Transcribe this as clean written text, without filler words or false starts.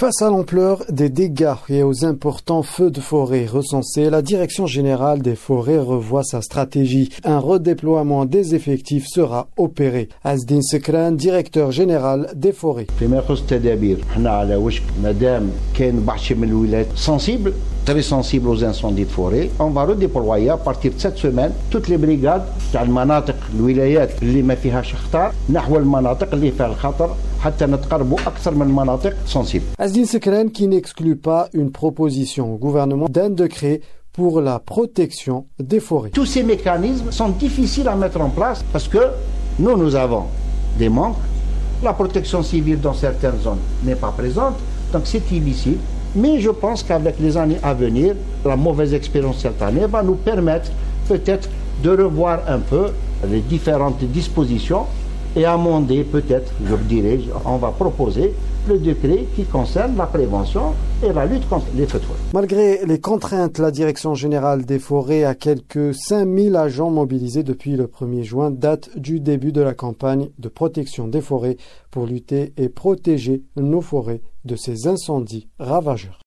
Face à l'ampleur des dégâts et aux importants feux de forêt recensés, la Direction générale des forêts revoit sa stratégie. Un redéploiement des effectifs sera opéré. Azdine Sekran, directeur général des forêts. Très sensible aux incendies de forêt. On va redéployer à partir de cette semaine toutes les brigades تاع المناطق الولايات اللي ما فيهاش خطر نحو المناطق اللي فيها الخطر حتى نتقربوا أكثر من مناطق sensibles. Azdine Sekran qui n'exclut pas une proposition au gouvernement d'un décret pour la protection des forêts. Tous ces mécanismes sont difficiles à mettre en place parce que nous avons des manques. La protection civile dans certaines zones n'est pas présente, donc c'est difficile. Mais je pense qu'avec les années à venir, la mauvaise expérience cette année va nous permettre peut-être de revoir un peu les différentes dispositions et amender peut-être, je dirais, on va proposer le décret qui concerne la prévention et la lutte contre les feux de forêt. Malgré les contraintes, la Direction générale des forêts a quelques 5000 agents mobilisés depuis le 1er juin, date du début de la campagne de protection des forêts pour lutter et protéger nos forêts de ces incendies ravageurs.